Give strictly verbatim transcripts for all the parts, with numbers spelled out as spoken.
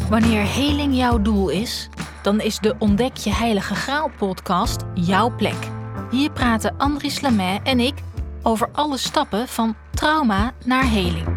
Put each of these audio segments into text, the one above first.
Wanneer heling jouw doel is, dan is de Ontdek je Heilige Graal podcast jouw plek. Hier praten Andries Lamais en ik over alle stappen van trauma naar heling.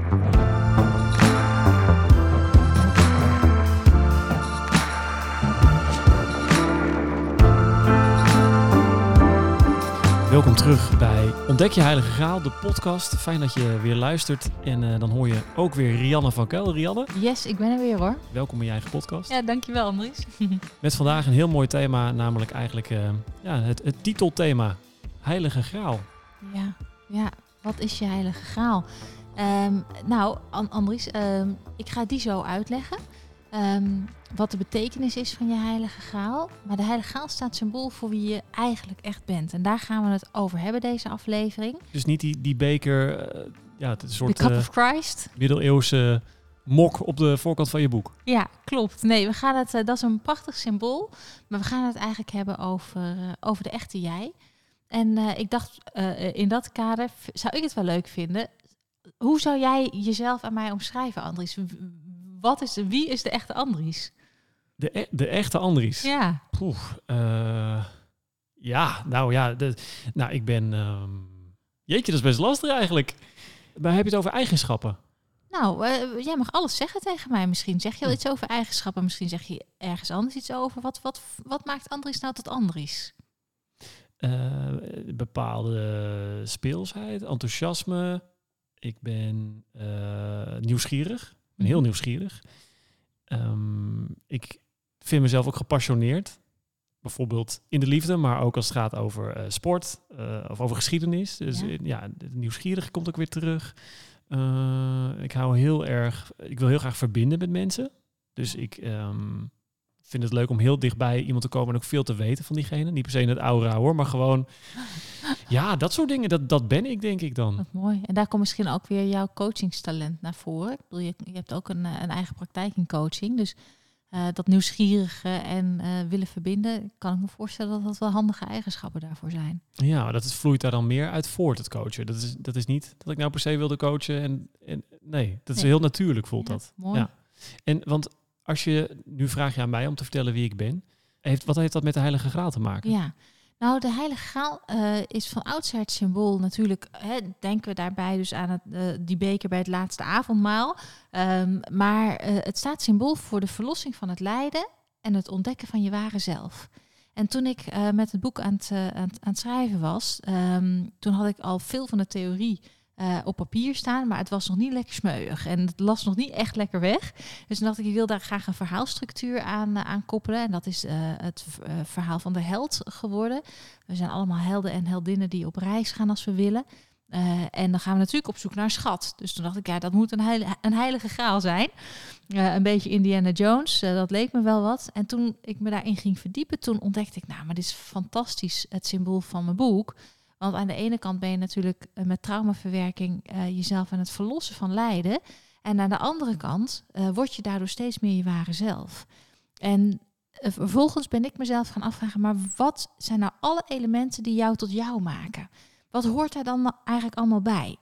Welkom terug bij Ontdek je Heilige Graal, de podcast. Fijn dat je weer luistert. En uh, dan hoor je ook weer Rianne van Kuil. Rianne? Yes, ik ben er weer hoor. Welkom in je eigen podcast. Ja, dankjewel Andries. Met vandaag een heel mooi thema, namelijk eigenlijk uh, ja, het, het titelthema Heilige Graal. Ja, ja, wat is je Heilige Graal? Um, nou, Andries, um, ik ga die zo uitleggen. Um, wat de betekenis is van je Heilige Graal. Maar de Heilige Graal staat symbool voor wie je eigenlijk echt bent. En daar gaan we het over hebben, deze aflevering. Dus niet die, die beker, uh, ja, het is een soort The Cup of Christ. Uh, middeleeuwse mok op de voorkant van je boek. Ja, klopt. Nee, we gaan het, uh, dat is een prachtig symbool. Maar we gaan het eigenlijk hebben over, uh, over de echte jij. En uh, ik dacht, uh, in dat kader v- zou ik het wel leuk vinden. Hoe zou jij jezelf aan mij omschrijven, Andries? Wat is, wie is de echte Andries? De, e- de echte Andries? Ja. Poeh, uh, ja, nou ja. De, nou, ik ben... Um, jeetje, dat is best lastig eigenlijk. Maar heb je het over eigenschappen? Nou, uh, jij mag alles zeggen tegen mij. Misschien zeg je wel iets over eigenschappen. Misschien zeg je ergens anders iets over. Wat, wat, wat maakt Andries nou tot Andries? Uh, bepaalde speelsheid, enthousiasme. Ik ben uh, nieuwsgierig. Ik ben heel nieuwsgierig. Um, ik vind mezelf ook gepassioneerd. Bijvoorbeeld in de liefde, maar ook als het gaat over uh, sport uh, of over geschiedenis. Dus ja, ja de nieuwsgierige komt ook weer terug. Uh, ik hou heel erg, ik wil heel graag verbinden met mensen. Dus ik um, vind het leuk om heel dichtbij iemand te komen en ook veel te weten van diegene. Niet per se in het aura hoor, maar gewoon... Ja, dat soort dingen, dat, dat ben ik denk ik dan. Wat mooi. En daar komt misschien ook weer jouw coachingstalent naar voren. Ik bedoel, je, je hebt ook een, een eigen praktijk in coaching. Dus uh, dat nieuwsgierige en uh, willen verbinden, kan ik me voorstellen dat dat wel handige eigenschappen daarvoor zijn. Ja, maar dat is, vloeit daar dan meer uit voort, het coachen. Dat is, dat is niet dat ik nou per se wilde coachen. En, en, nee, dat is nee. heel natuurlijk, voelt ja, dat. Mooi. Ja. En want als je, nu vraag je aan mij om te vertellen wie ik ben. Heeft, wat heeft dat met de Heilige Graal te maken? Ja. Nou, de Heilige Graal uh, is van oudsher het symbool natuurlijk, hè, denken we daarbij dus aan het, uh, die beker bij het laatste avondmaal. Um, maar uh, het staat symbool voor de verlossing van het lijden en het ontdekken van je ware zelf. En toen ik uh, met het boek aan het, uh, aan, het, aan het schrijven was, um, toen had ik al veel van de theorie Uh, op papier staan, maar het was nog niet lekker smeuig. En het las nog niet echt lekker weg. Dus toen dacht ik, ik wil daar graag een verhaalstructuur aan, uh, aan koppelen. En dat is uh, het uh, verhaal van de held geworden. We zijn allemaal helden en heldinnen die op reis gaan als we willen. Uh, en dan gaan we natuurlijk op zoek naar een schat. Dus toen dacht ik, ja, dat moet een, heil- een heilige graal zijn. Uh, een beetje Indiana Jones, uh, dat leek me wel wat. En toen ik me daarin ging verdiepen, toen ontdekte ik, nou, maar dit is fantastisch, het symbool van mijn boek. Want aan de ene kant ben je natuurlijk uh, met traumaverwerking uh, jezelf aan het verlossen van lijden. En aan de andere kant uh, word je daardoor steeds meer je ware zelf. En uh, vervolgens ben ik mezelf gaan afvragen, maar wat zijn nou alle elementen die jou tot jou maken? Wat hoort daar dan eigenlijk allemaal bij?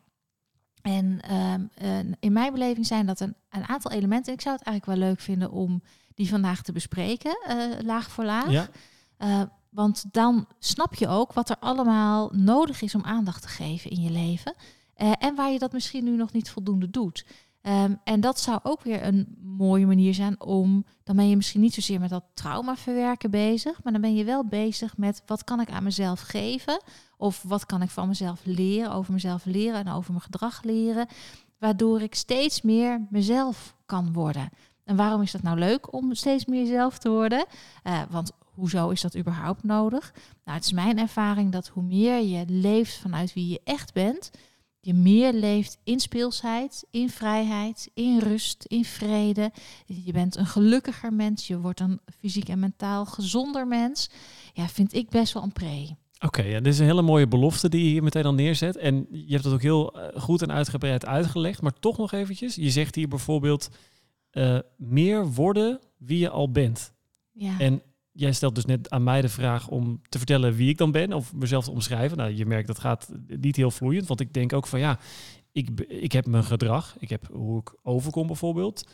En uh, uh, in mijn beleving zijn dat een, een aantal elementen. Ik zou het eigenlijk wel leuk vinden om die vandaag te bespreken, uh, laag voor laag. Ja. Uh, Want dan snap je ook wat er allemaal nodig is om aandacht te geven in je leven. Uh, en waar je dat misschien nu nog niet voldoende doet. Um, en dat zou ook weer een mooie manier zijn om... Dan ben je misschien niet zozeer met dat trauma verwerken bezig. Maar dan ben je wel bezig met wat kan ik aan mezelf geven. Of wat kan ik van mezelf leren, over mezelf leren en over mijn gedrag leren. Waardoor ik steeds meer mezelf kan worden. En waarom is dat nou leuk om steeds meer jezelf te worden? Uh, want... Hoezo is dat überhaupt nodig? Nou, het is mijn ervaring dat hoe meer je leeft vanuit wie je echt bent, je meer leeft in speelsheid, in vrijheid, in rust, in vrede. Je bent een gelukkiger mens, je wordt een fysiek en mentaal gezonder mens. Ja, vind ik best wel een pre. Oké, okay, ja, dit is een hele mooie belofte die je hier meteen al neerzet. En je hebt dat ook heel goed en uitgebreid uitgelegd. Maar toch nog eventjes, je zegt hier bijvoorbeeld uh, meer worden wie je al bent. Ja. En jij stelt dus net aan mij de vraag om te vertellen wie ik dan ben of mezelf te omschrijven. Nou, je merkt dat gaat niet heel vloeiend, want ik denk ook van ja, ik, ik heb mijn gedrag, ik heb hoe ik overkom bijvoorbeeld.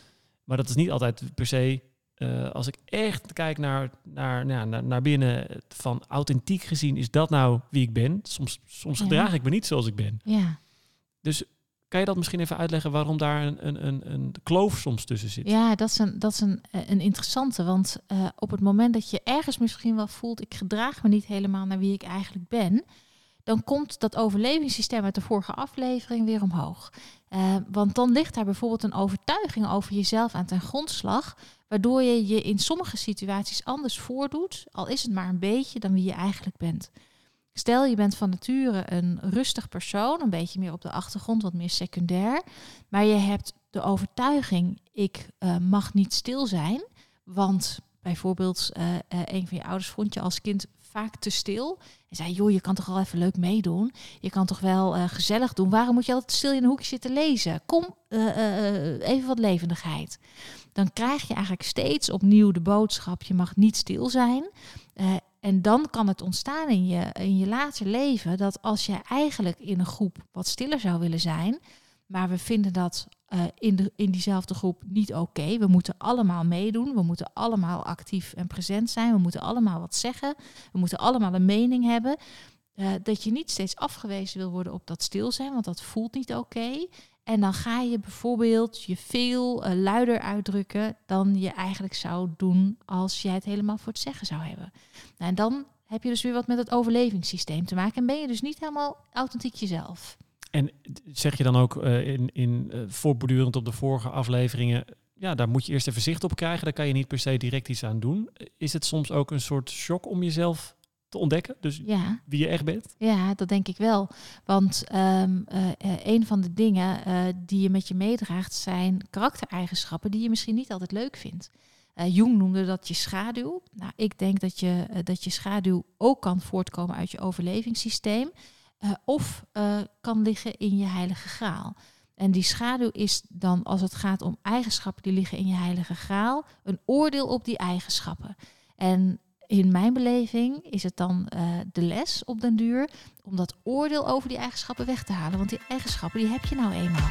Maar dat is niet altijd per se... Uh, als ik echt kijk naar, naar, naar, naar, naar binnen... van authentiek gezien, is dat nou wie ik ben? Soms, soms ja. gedraag ik me niet zoals ik ben. Ja. Dus kan je dat misschien even uitleggen... waarom daar een, een, een, een kloof soms tussen zit? Ja, dat is een, dat is een, een interessante. Want uh, op het moment dat je ergens misschien wel voelt... ik gedraag me niet helemaal naar wie ik eigenlijk ben... dan komt dat overlevingssysteem uit de vorige aflevering weer omhoog. Uh, want dan ligt daar bijvoorbeeld een overtuiging over jezelf aan ten grondslag... waardoor je je in sommige situaties anders voordoet... al is het maar een beetje dan wie je eigenlijk bent. Stel, je bent van nature een rustig persoon... een beetje meer op de achtergrond, wat meer secundair... maar je hebt de overtuiging... ik uh, mag niet stil zijn... want bijvoorbeeld uh, uh, een van je ouders vond je als kind... vaak te stil. En zei, joh, je kan toch wel even leuk meedoen. Je kan toch wel uh, gezellig doen. Waarom moet je altijd stil in een hoekje zitten lezen? Kom, uh, uh, even wat levendigheid. Dan krijg je eigenlijk steeds opnieuw de boodschap... je mag niet stil zijn. Uh, en dan kan het ontstaan in je, in je later leven... dat als je eigenlijk in een groep wat stiller zou willen zijn... maar we vinden dat uh, in, de, in diezelfde groep niet oké. Okay. We moeten allemaal meedoen. We moeten allemaal actief en present zijn. We moeten allemaal wat zeggen. We moeten allemaal een mening hebben. Uh, dat je niet steeds afgewezen wil worden op dat stil zijn, want dat voelt niet oké. Okay. En dan ga je bijvoorbeeld je veel uh, luider uitdrukken dan je eigenlijk zou doen als jij het helemaal voor het zeggen zou hebben. Nou, en dan heb je dus weer wat met het overlevingssysteem te maken en ben je dus niet helemaal authentiek jezelf. En zeg je dan ook uh, in, in uh, voortbordurend op de vorige afleveringen, ja, daar moet je eerst even zicht op krijgen. Daar kan je niet per se direct iets aan doen. Is het soms ook een soort shock om jezelf te ontdekken? Dus ja. Wie je echt bent? Ja, dat denk ik wel. Want um, uh, uh, een van de dingen uh, die je met je meedraagt zijn karaktereigenschappen die je misschien niet altijd leuk vindt. Uh, Jung noemde dat je schaduw. Nou, ik denk dat je, uh, dat je schaduw ook kan voortkomen uit je overlevingssysteem. Uh, of uh, kan liggen in je heilige graal. En die schaduw is dan, als het gaat om eigenschappen die liggen in je heilige graal, een oordeel op die eigenschappen. En in mijn beleving is het dan uh, de les op den duur om dat oordeel over die eigenschappen weg te halen. Want die eigenschappen, die heb je nou eenmaal.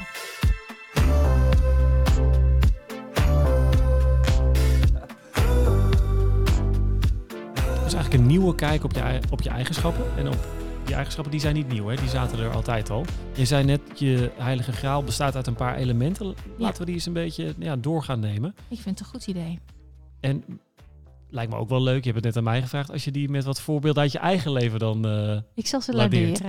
Dat is eigenlijk een nieuwe kijk op je, op je eigenschappen. En op die eigenschappen, die zijn niet nieuw, hè? Die zaten er altijd al. Je zei net, je heilige graal bestaat uit een paar elementen. Laten ja. we die eens een beetje ja, door gaan nemen. Ik vind het een goed idee. En lijkt me ook wel leuk, je hebt het net aan mij gevraagd, als je die met wat voorbeelden uit je eigen leven dan uh, Ik zal ze laderen.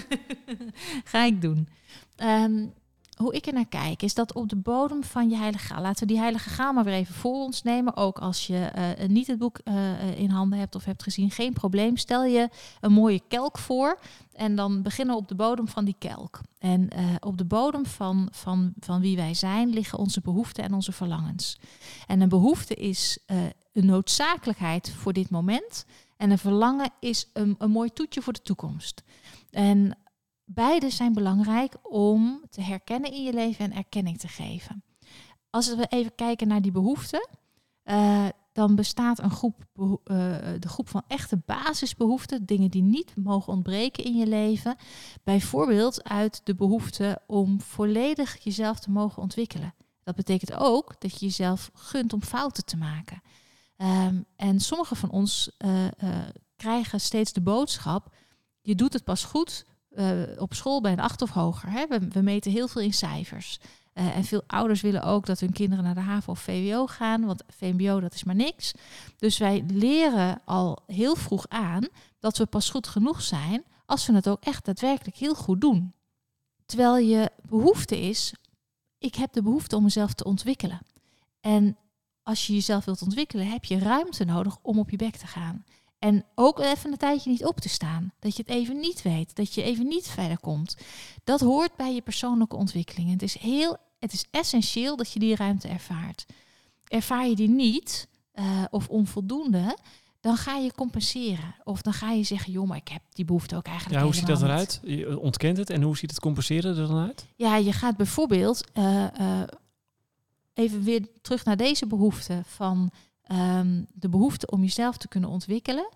Ga ik doen. Um, hoe ik er naar kijk, is dat op de bodem van je heilige graal, laten we die heilige graal maar weer even voor ons nemen, ook als je uh, niet het boek uh, in handen hebt of hebt gezien, geen probleem. Stel je een mooie kelk voor en dan beginnen we op de bodem van die kelk. En uh, op de bodem van, van, van wie wij zijn liggen onze behoeften en onze verlangens. En een behoefte is uh, een noodzakelijkheid voor dit moment en een verlangen is een, een mooi toetje voor de toekomst. En beide zijn belangrijk om te herkennen in je leven en erkenning te geven. Als we even kijken naar die behoeften, uh, dan bestaat een groep, uh, de groep van echte basisbehoeften, dingen die niet mogen ontbreken in je leven. Bijvoorbeeld uit de behoefte om volledig jezelf te mogen ontwikkelen. Dat betekent ook dat je jezelf gunt om fouten te maken. Um, en sommigen van ons uh, uh, krijgen steeds de boodschap, je doet het pas goed Uh, op school bij een acht of hoger. Hè? We, we meten heel veel in cijfers. Uh, en veel ouders willen ook dat hun kinderen naar de HAVO of V W O gaan. Want V M B O, dat is maar niks. Dus wij leren al heel vroeg aan dat we pas goed genoeg zijn als we het ook echt daadwerkelijk heel goed doen. Terwijl je behoefte is, ik heb de behoefte om mezelf te ontwikkelen. En als je jezelf wilt ontwikkelen, heb je ruimte nodig om op je bek te gaan. En ook even een tijdje niet op te staan. Dat je het even niet weet. Dat je even niet verder komt. Dat hoort bij je persoonlijke ontwikkeling. Het is, heel, het is essentieel dat je die ruimte ervaart. Ervaar je die niet, uh, of onvoldoende, dan ga je compenseren. Of dan ga je zeggen, joh, maar ik heb die behoefte ook eigenlijk ja, hoe ziet dat niet. eruit? Je ontkent het en hoe ziet het compenseren er dan uit? Ja, je gaat bijvoorbeeld uh, uh, even weer terug naar deze behoefte van Um, de behoefte om jezelf te kunnen ontwikkelen.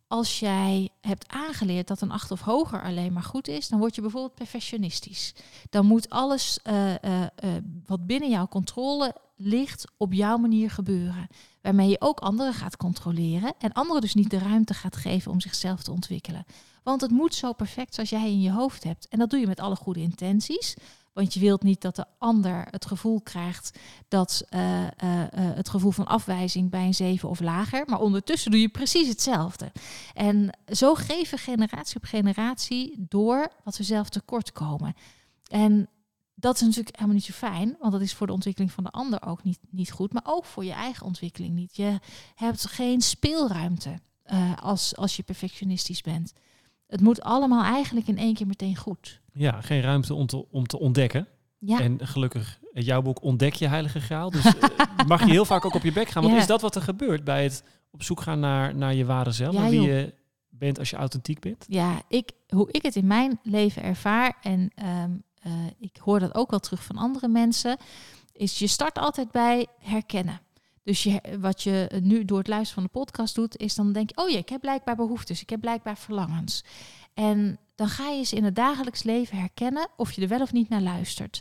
als jij hebt aangeleerd dat een acht of hoger alleen maar goed is, dan word je bijvoorbeeld perfectionistisch. Dan moet alles uh, uh, uh, wat binnen jouw controle ligt op jouw manier gebeuren. Waarmee je ook anderen gaat controleren en anderen dus niet de ruimte gaat geven om zichzelf te ontwikkelen. Want het moet zo perfect zoals jij in je hoofd hebt. En dat doe je met alle goede intenties. Want je wilt niet dat de ander het gevoel krijgt dat uh, uh, uh, het gevoel van afwijzing bij een zeven of lager. Maar ondertussen doe je precies hetzelfde. En zo geven generatie op generatie door wat we zelf tekort komen. En dat is natuurlijk helemaal niet zo fijn, want dat is voor de ontwikkeling van de ander ook niet, niet goed. Maar ook voor je eigen ontwikkeling niet. Je hebt geen speelruimte uh, als, als je perfectionistisch bent. Het moet allemaal eigenlijk in één keer meteen goed. Ja, geen ruimte om te, om te ontdekken. Ja. En gelukkig, in jouw boek Ontdek je heilige graal. Dus uh, mag je heel vaak ook op je bek gaan. Want ja. Is dat wat er gebeurt bij het op zoek gaan naar, naar je ware zelf? Ja, naar wie joh. je bent als je authentiek bent? Ja, ik, hoe ik het in mijn leven ervaar... en um, uh, ik hoor dat ook wel terug van andere mensen... is je start altijd bij herkennen. Dus je, wat je nu door het luisteren van de podcast doet... is dan denk je, oh ja, ik heb blijkbaar behoeftes. Ik heb blijkbaar verlangens. En dan ga je ze in het dagelijks leven herkennen... of je er wel of niet naar luistert.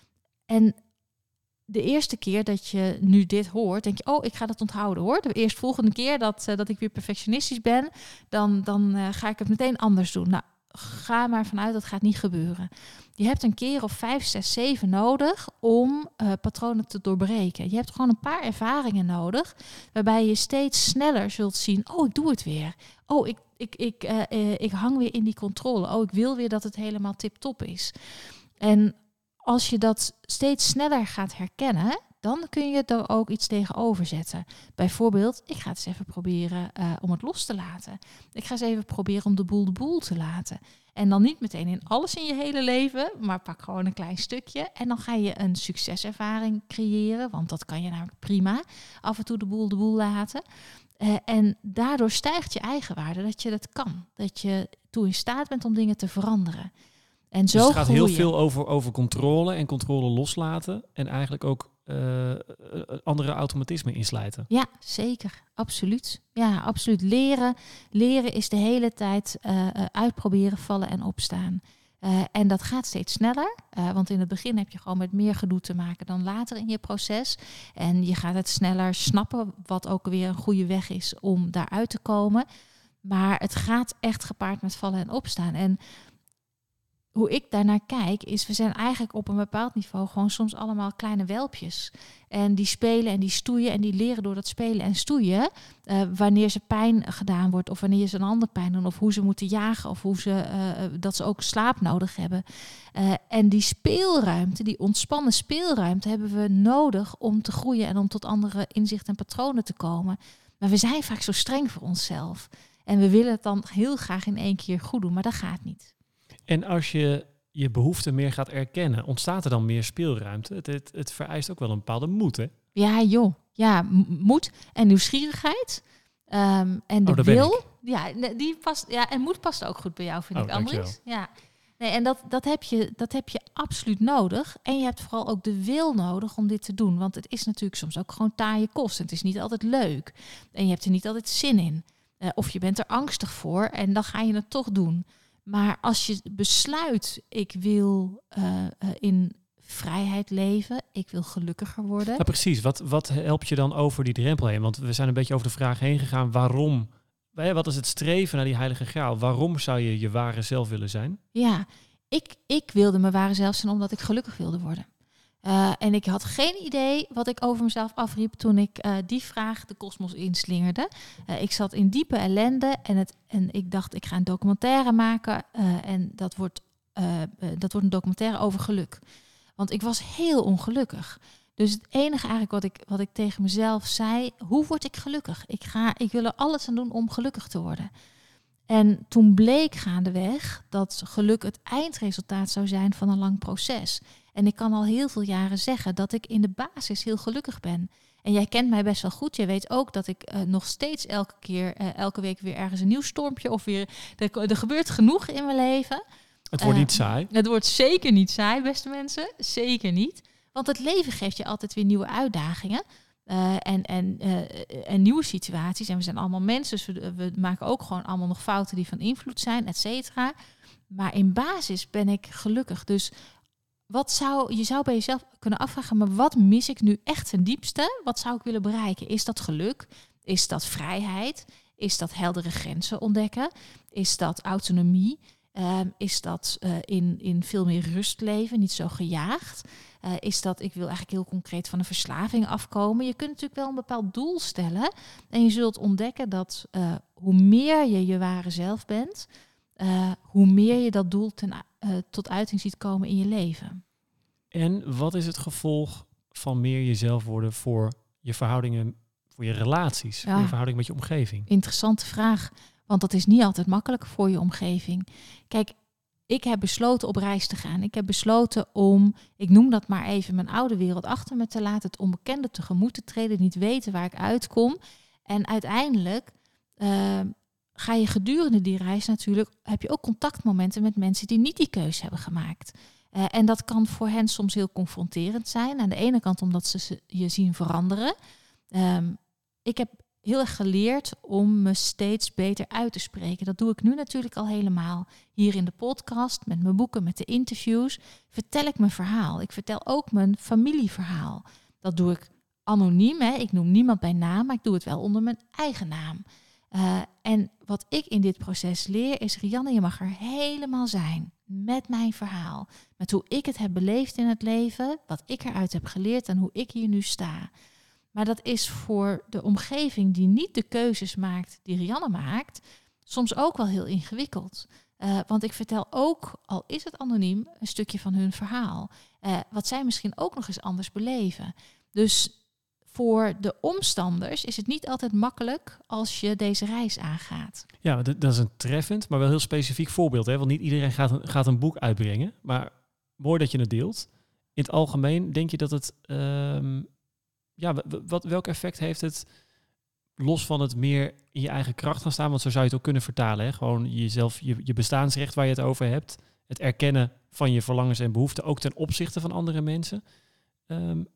En de eerste keer dat je nu dit hoort... denk je, oh, ik ga dat onthouden hoor. De eerst volgende keer dat, uh, dat ik weer perfectionistisch ben... dan, dan uh, ga ik het meteen anders doen. Nou, ga maar vanuit, dat gaat niet gebeuren. Je hebt een keer of vijf, zes, zeven nodig om uh, patronen te doorbreken. Je hebt gewoon een paar ervaringen nodig... waarbij je steeds sneller zult zien... oh, ik doe het weer. Oh, ik, ik, ik, uh, uh, ik hang weer in die controle. Oh, ik wil weer dat het helemaal tip-top is. En als je dat steeds sneller gaat herkennen... dan kun je er ook iets tegenover zetten. Bijvoorbeeld, ik ga het eens even proberen uh, om het los te laten. Ik ga eens even proberen om de boel de boel te laten. En dan niet meteen in alles in je hele leven, maar pak gewoon een klein stukje. En dan ga je een succeservaring creëren, want dat kan je namelijk prima. Af en toe de boel de boel laten. Uh, en daardoor stijgt je eigenwaarde dat je dat kan. Dat je toe in staat bent om dingen te veranderen. En zo dus het gaat heel je. veel over, over controle en controle loslaten. En eigenlijk ook uh, andere automatismen insluiten. Ja, zeker. Absoluut. Ja, absoluut. Leren, leren is de hele tijd uh, uitproberen, vallen en opstaan. Uh, en dat gaat steeds sneller. Uh, want in het begin heb je gewoon met meer gedoe te maken dan later in je proces. En je gaat het sneller snappen, wat ook weer een goede weg is om daaruit te komen. Maar het gaat echt gepaard met vallen en opstaan. En hoe ik daarnaar kijk, is we zijn eigenlijk op een bepaald niveau gewoon soms allemaal kleine welpjes. En die spelen en die stoeien en die leren door dat spelen en stoeien. Uh, wanneer ze pijn gedaan wordt of wanneer ze een ander pijn doen. Of hoe ze moeten jagen of hoe ze, uh, dat ze ook slaap nodig hebben. Uh, en die speelruimte, die ontspannen speelruimte hebben we nodig om te groeien en om tot andere inzichten en patronen te komen. Maar we zijn vaak zo streng voor onszelf. En we willen het dan heel graag in één keer goed doen, maar dat gaat niet. En als je je behoeften meer gaat erkennen, ontstaat er dan meer speelruimte? Het, het, het vereist ook wel een bepaalde moed, hè? Ja, joh. Ja, m- moed en nieuwsgierigheid. Um, en de oh, wil. Ja, die past. Ja, en moed past ook goed bij jou, vind oh, ik, Andries. Ja. Nee, en dat, dat, heb je, dat heb je absoluut nodig. En je hebt vooral ook de wil nodig om dit te doen. Want het is natuurlijk soms ook gewoon taaie kost. Het is niet altijd leuk. En je hebt er niet altijd zin in. Uh, of je bent er angstig voor en dan ga je het toch doen. Maar als je besluit, ik wil uh, uh, in vrijheid leven, ik wil gelukkiger worden. Ja, precies. Wat, wat helpt je dan over die drempel heen? Want we zijn een beetje over de vraag heen gegaan, waarom? Wat is het streven naar die heilige graal? Waarom zou je je ware zelf willen zijn? Ja, ik, ik wilde mijn ware zelf zijn omdat ik gelukkig wilde worden. Uh, en ik had geen idee wat ik over mezelf afriep toen ik uh, die vraag de kosmos inslingerde. Uh, ik zat in diepe ellende en, het, en ik dacht, ik ga een documentaire maken. Uh, en dat wordt, uh, uh, dat wordt een documentaire over geluk. Want ik was heel ongelukkig. Dus het enige eigenlijk wat ik, wat ik tegen mezelf zei, hoe word ik gelukkig? Ik, ga, ik wil er alles aan doen om gelukkig te worden. En toen bleek gaandeweg dat geluk het eindresultaat zou zijn van een lang proces. En ik kan al heel veel jaren zeggen dat ik in de basis heel gelukkig ben. En jij kent mij best wel goed. Je weet ook dat ik uh, nog steeds elke keer, uh, elke week weer ergens een nieuw stormpje of weer... Er, er gebeurt genoeg in mijn leven. Het wordt uh, niet saai. Het wordt zeker niet saai, beste mensen. Zeker niet. Want het leven geeft je altijd weer nieuwe uitdagingen. Uh, en, en, uh, en nieuwe situaties. En we zijn allemaal mensen, dus we, we maken ook gewoon allemaal nog fouten die van invloed zijn, et cetera. Maar in basis ben ik gelukkig. Dus wat zou, je zou bij jezelf kunnen afvragen, maar wat mis ik nu echt ten diepste? Wat zou ik willen bereiken? Is dat geluk? Is dat vrijheid? Is dat heldere grenzen ontdekken? Is dat autonomie? Uh, is dat uh, in, in veel meer rust leven, niet zo gejaagd? Uh, is dat, ik wil eigenlijk heel concreet van een verslaving afkomen. Je kunt natuurlijk wel een bepaald doel stellen. En je zult ontdekken dat uh, hoe meer je je ware zelf bent, uh, hoe meer je dat doel ten, uh, tot uiting ziet komen in je leven. En wat is het gevolg van meer jezelf worden voor je verhoudingen, voor je relaties, ja. voor je verhouding met je omgeving? Interessante vraag, want dat is niet altijd makkelijk voor je omgeving. Kijk, ik heb besloten op reis te gaan. Ik heb besloten om, ik noem dat maar even, mijn oude wereld achter me te laten, het onbekende tegemoet te treden, niet weten waar ik uitkom. En uiteindelijk uh, ga je gedurende die reis natuurlijk, heb je ook contactmomenten met mensen die niet die keuze hebben gemaakt. Uh, en dat kan voor hen soms heel confronterend zijn. Aan de ene kant omdat ze je zien veranderen. Um, ik heb heel erg geleerd om me steeds beter uit te spreken. Dat doe ik nu natuurlijk al helemaal. Hier in de podcast, met mijn boeken, met de interviews, vertel ik mijn verhaal. Ik vertel ook mijn familieverhaal. Dat doe ik anoniem. Hè. Ik noem niemand bij naam, maar ik doe het wel onder mijn eigen naam. Uh, en wat ik in dit proces leer is, Rianne, je mag er helemaal zijn. Met mijn verhaal. Met hoe ik het heb beleefd in het leven. Wat ik eruit heb geleerd en hoe ik hier nu sta. Maar dat is voor de omgeving die niet de keuzes maakt die Rianne maakt, soms ook wel heel ingewikkeld. Uh, want ik vertel ook, al is het anoniem, een stukje van hun verhaal. Uh, wat zij misschien ook nog eens anders beleven. Dus voor de omstanders is het niet altijd makkelijk als je deze reis aangaat. Ja, dat is een treffend, maar wel heel specifiek voorbeeld. Hè? Want niet iedereen gaat een, gaat een boek uitbrengen. Maar mooi dat je het deelt. In het algemeen denk je dat het... Um, ja, wat, welk effect heeft het los van het meer in je eigen kracht gaan staan? Want zo zou je het ook kunnen vertalen. Hè? Gewoon jezelf, je, je bestaansrecht waar je het over hebt. Het erkennen van je verlangens en behoeften, ook ten opzichte van andere mensen. Um,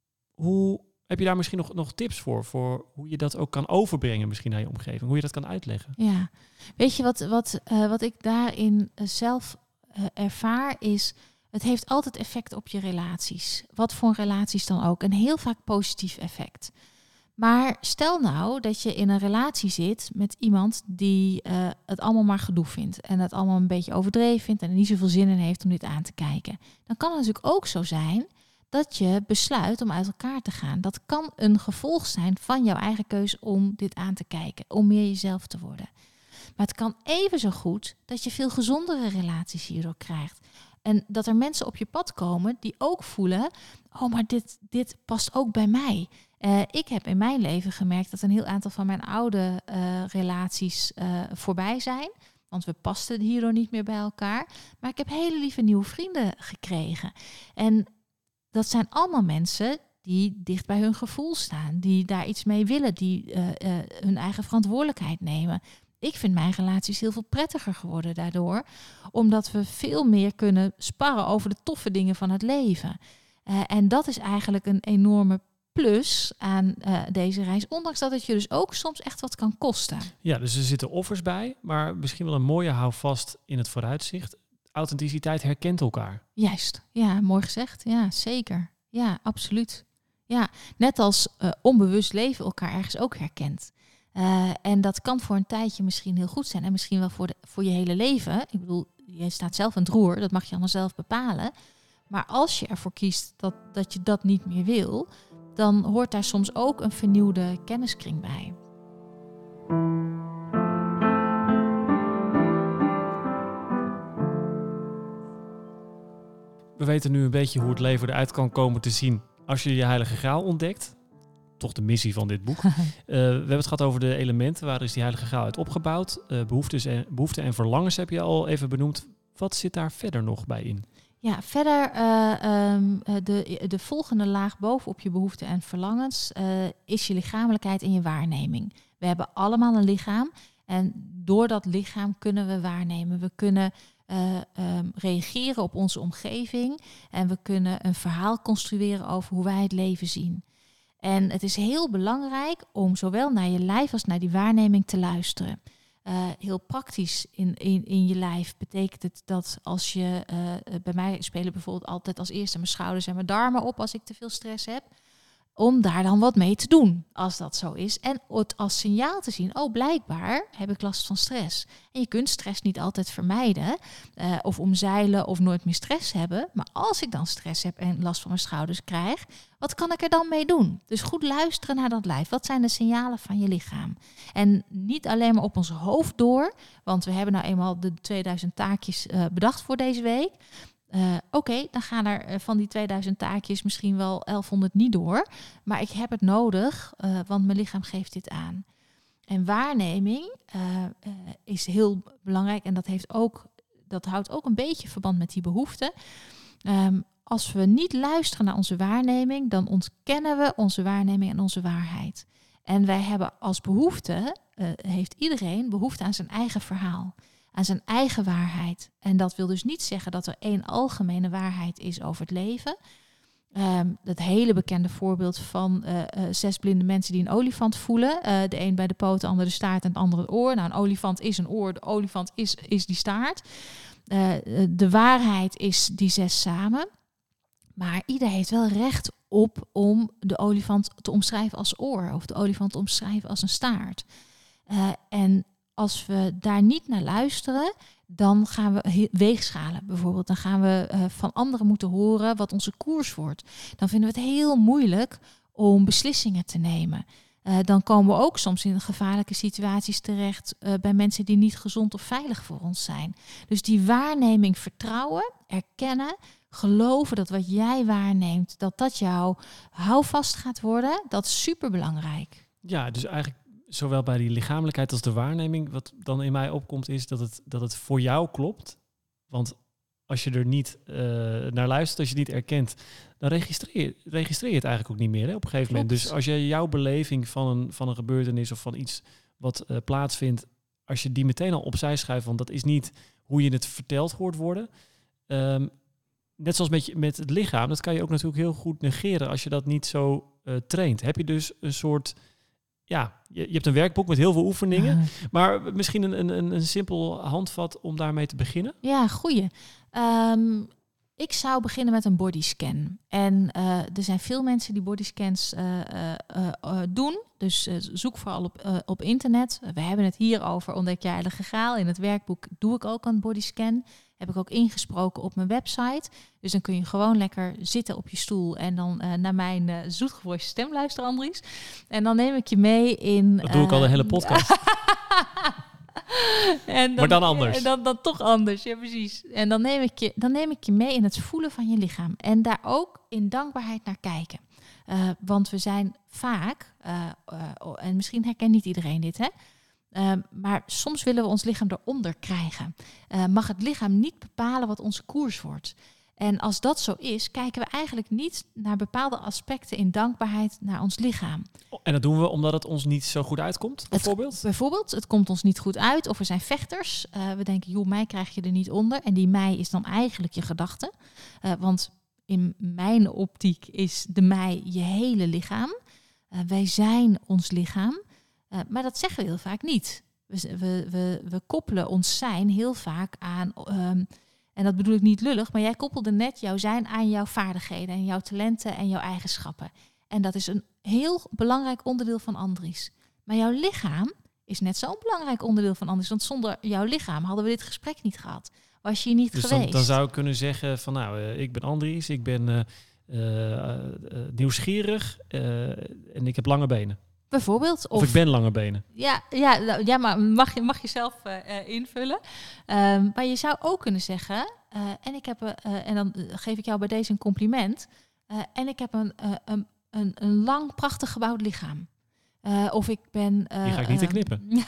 hoe... Heb je daar misschien nog, nog tips voor, voor hoe je dat ook kan overbrengen misschien naar je omgeving? Hoe je dat kan uitleggen? Ja, weet je wat, wat, uh, wat ik daarin zelf uh, ervaar is, het heeft altijd effect op je relaties. Wat voor relaties dan ook. Een heel vaak positief effect. Maar stel nou dat je in een relatie zit met iemand die uh, het allemaal maar gedoe vindt. En het allemaal een beetje overdreven vindt en er niet zoveel zin in heeft om dit aan te kijken. Dan kan het natuurlijk ook zo zijn dat je besluit om uit elkaar te gaan. Dat kan een gevolg zijn van jouw eigen keuze om dit aan te kijken. Om meer jezelf te worden. Maar het kan even zo goed dat je veel gezondere relaties hierdoor krijgt. En dat er mensen op je pad komen die ook voelen, oh, maar dit, dit past ook bij mij. Uh, ik heb in mijn leven gemerkt dat een heel aantal van mijn oude uh, relaties uh, voorbij zijn. Want we pasten hierdoor niet meer bij elkaar. Maar ik heb hele lieve nieuwe vrienden gekregen. En dat zijn allemaal mensen die dicht bij hun gevoel staan. Die daar iets mee willen. Die uh, uh, hun eigen verantwoordelijkheid nemen. Ik vind mijn relaties heel veel prettiger geworden daardoor. Omdat we veel meer kunnen sparren over de toffe dingen van het leven. Uh, en dat is eigenlijk een enorme plus aan uh, deze reis. Ondanks dat het je dus ook soms echt wat kan kosten. Ja, dus er zitten offers bij. Maar misschien wel een mooie houvast in het vooruitzicht. Authenticiteit herkent elkaar. Juist, ja, mooi gezegd. Ja, zeker. Ja, absoluut. Ja, net als uh, onbewust leven elkaar ergens ook herkent. Uh, en dat kan voor een tijdje misschien heel goed zijn. En misschien wel voor, de, voor je hele leven. Ik bedoel, je staat zelf aan het roer. Dat mag je allemaal zelf bepalen. Maar als je ervoor kiest dat, dat je dat niet meer wil, dan hoort daar soms ook een vernieuwde kenniskring bij. We weten nu een beetje hoe het leven eruit kan komen te zien als je je heilige graal ontdekt. Toch de missie van dit boek. uh, we hebben het gehad over de elementen. Waar is die heilige graal uit opgebouwd? Uh, behoeftes en, behoeften en verlangens heb je al even benoemd. Wat zit daar verder nog bij in? Ja, verder uh, um, de, de volgende laag bovenop je behoeften en verlangens uh, is je lichamelijkheid en je waarneming. We hebben allemaal een lichaam en door dat lichaam kunnen we waarnemen. We kunnen uh, um, reageren op onze omgeving en we kunnen een verhaal construeren over hoe wij het leven zien. En het is heel belangrijk om zowel naar je lijf als naar die waarneming te luisteren. Uh, heel praktisch in, in, in je lijf betekent het dat als je... Uh, bij mij spelen bijvoorbeeld altijd als eerste mijn schouders en mijn darmen op als ik te veel stress heb. Om daar dan wat mee te doen, als dat zo is. En het als signaal te zien, oh blijkbaar heb ik last van stress. En je kunt stress niet altijd vermijden uh, of omzeilen of nooit meer stress hebben. Maar als ik dan stress heb en last van mijn schouders krijg, wat kan ik er dan mee doen? Dus goed luisteren naar dat lijf. Wat zijn de signalen van je lichaam? En niet alleen maar op ons hoofd door, want we hebben nou eenmaal de tweeduizend taakjes uh, bedacht voor deze week. Uh, Oké, okay, dan gaan er uh, van die tweeduizend taakjes misschien wel elfhonderd niet door. Maar ik heb het nodig, uh, want mijn lichaam geeft dit aan. En waarneming uh, uh, is heel belangrijk. En dat, heeft ook, dat houdt ook een beetje verband met die behoeften. Um, als we niet luisteren naar onze waarneming, dan ontkennen we onze waarneming en onze waarheid. En wij hebben als behoefte, uh, heeft iedereen behoefte aan zijn eigen verhaal. Aan zijn eigen waarheid. En dat wil dus niet zeggen dat er één algemene waarheid is over het leven. Um, het hele bekende voorbeeld van uh, uh, zes blinde mensen die een olifant voelen. Uh, de een bij de poot, de ander de staart en de ander het oor. Nou, een olifant is een oor, de olifant is, is die staart. Uh, de waarheid is die zes samen. Maar ieder heeft wel recht op om de olifant te omschrijven als oor. Of de olifant te omschrijven als een staart. Uh, en als we daar niet naar luisteren, dan gaan we weegschalen bijvoorbeeld. Dan gaan we uh, van anderen moeten horen wat onze koers wordt. Dan vinden we het heel moeilijk om beslissingen te nemen. Uh, dan komen we ook soms in gevaarlijke situaties terecht uh, bij mensen die niet gezond of veilig voor ons zijn. Dus die waarneming vertrouwen, erkennen, geloven dat wat jij waarneemt, dat dat jouw houvast gaat worden, dat is superbelangrijk. Ja, dus eigenlijk zowel bij die lichamelijkheid als de waarneming, wat dan in mij opkomt, is dat het, dat het voor jou klopt. Want als je er niet uh, naar luistert, als je het niet erkent, dan registreer je, registreer je het eigenlijk ook niet meer hè, op een gegeven Klopt. moment. Dus als je jouw beleving van een, van een gebeurtenis of van iets wat uh, plaatsvindt, als je die meteen al opzij schuift, want dat is niet hoe je het verteld hoort worden. Um, net zoals met, je, met het lichaam, dat kan je ook natuurlijk heel goed negeren als je dat niet zo uh, traint. Heb je dus een soort... Ja, je, je hebt een werkboek met heel veel oefeningen, uh. maar misschien een, een, een simpel handvat om daarmee te beginnen? Ja, goeie. Um, ik zou beginnen met een bodyscan. En uh, er zijn veel mensen die bodyscans uh, uh, uh, doen. Dus uh, zoek vooral op, uh, op internet. We hebben het hier over Ontdek je heilige graal. In het werkboek doe ik ook een bodyscan. Heb ik ook ingesproken op mijn website. Dus dan kun je gewoon lekker zitten op je stoel en dan uh, naar mijn uh, zoetgevoelige stem luisteren, Andries. En dan neem ik je mee in... Dat doe uh, ik al de hele podcast. en dan, maar dan anders. En dan, dan toch anders, ja precies. En dan neem, ik je, dan neem ik je mee in het voelen van je lichaam. En daar ook in dankbaarheid naar kijken. Uh, want we zijn vaak, uh, uh, en misschien herkent niet iedereen dit, hè? Uh, maar soms willen we ons lichaam eronder krijgen. Uh, mag het lichaam niet bepalen wat onze koers wordt. En als dat zo is, kijken we eigenlijk niet naar bepaalde aspecten in dankbaarheid naar ons lichaam. En dat doen we omdat het ons niet zo goed uitkomt, bijvoorbeeld? Het, bijvoorbeeld, het komt ons niet goed uit of we zijn vechters. Uh, we denken, joh, mij krijg je er niet onder. En die mij is dan eigenlijk je gedachte. Uh, want in mijn optiek is de mij je hele lichaam. Uh, wij zijn ons lichaam. Uh, maar dat zeggen we heel vaak niet. We, we, we, we koppelen ons zijn heel vaak aan... Um, en dat bedoel ik niet lullig, maar jij koppelde net jouw zijn aan jouw vaardigheden en jouw talenten en jouw eigenschappen. En dat is een heel belangrijk onderdeel van Andries. Maar jouw lichaam is net zo'n belangrijk onderdeel van Andries. Want zonder jouw lichaam hadden we dit gesprek niet gehad. Was je hier niet dus geweest. Dan, dan zou ik kunnen zeggen van nou, uh, ik ben Andries, ik ben uh, uh, uh, nieuwsgierig uh, en ik heb lange benen. Bijvoorbeeld. Of, of ik ben lange benen. Ja, ja, ja maar mag je, mag je zelf uh, invullen. Um, maar je zou ook kunnen zeggen... Uh, en ik heb uh, en dan geef ik jou bij deze een compliment. Uh, en ik heb een, uh, een, een, een lang, prachtig gebouwd lichaam. Uh, of ik ben... Uh, Die ga ik niet uh, te knippen.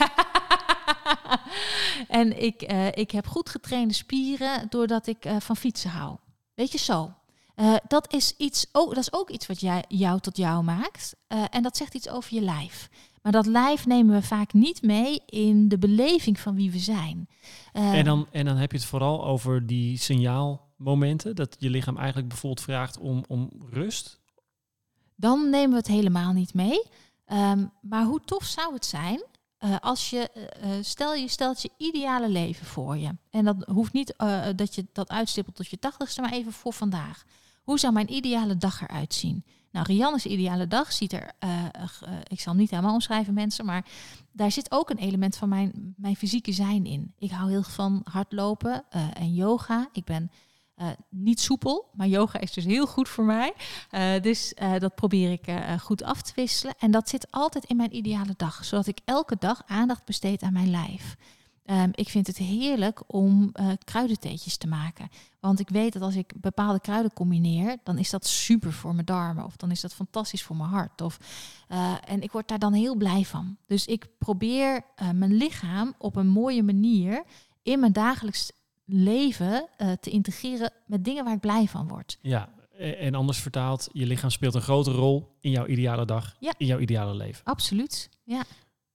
en ik, uh, ik heb goed getrainde spieren... doordat ik uh, van fietsen hou. Weet je, zo. Uh, dat is iets, oh, dat is ook iets wat jij, jou tot jou maakt. Uh, en dat zegt iets over je lijf. Maar dat lijf nemen we vaak niet mee in de beleving van wie we zijn. Uh, en, dan, en dan heb je het vooral over die signaalmomenten. Dat je lichaam eigenlijk bijvoorbeeld vraagt om, om rust. dan nemen we het helemaal niet mee. Um, maar hoe tof zou het zijn uh, als je, uh, stel je stelt je ideale leven voor je. En dat hoeft niet uh, dat je dat uitstippelt tot je tachtigste, maar even voor vandaag. Hoe zou mijn ideale dag eruit zien? Nou, Rianne's ideale dag ziet er, uh, uh, ik zal hem niet helemaal omschrijven mensen, maar daar zit ook een element van mijn, mijn fysieke zijn in. Ik hou heel erg van hardlopen uh, en yoga. Ik ben uh, niet soepel, maar yoga is dus heel goed voor mij. Uh, dus uh, dat probeer ik uh, goed af te wisselen. En dat zit altijd in mijn ideale dag, zodat ik elke dag aandacht besteed aan mijn lijf. Um, ik vind het heerlijk om uh, kruidentheetjes te maken. Want ik weet dat als ik bepaalde kruiden combineer, dan is dat super voor mijn darmen. Of dan is dat fantastisch voor mijn hart. Of, uh, en ik word daar dan heel blij van. Dus ik probeer uh, mijn lichaam op een mooie manier in mijn dagelijks leven uh, te integreren met dingen waar ik blij van word. Ja, en anders vertaald, je lichaam speelt een grote rol in jouw ideale dag, ja. in jouw ideale leven. Absoluut, ja.